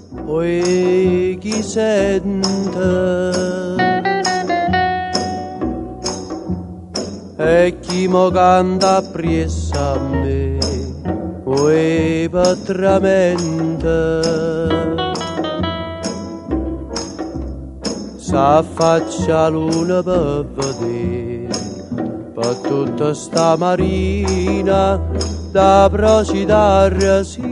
poi chi sente e chi mo canta appresso a me, poi patramente s'affaccia l'una per vedere per tutta sta marina da procitare sì.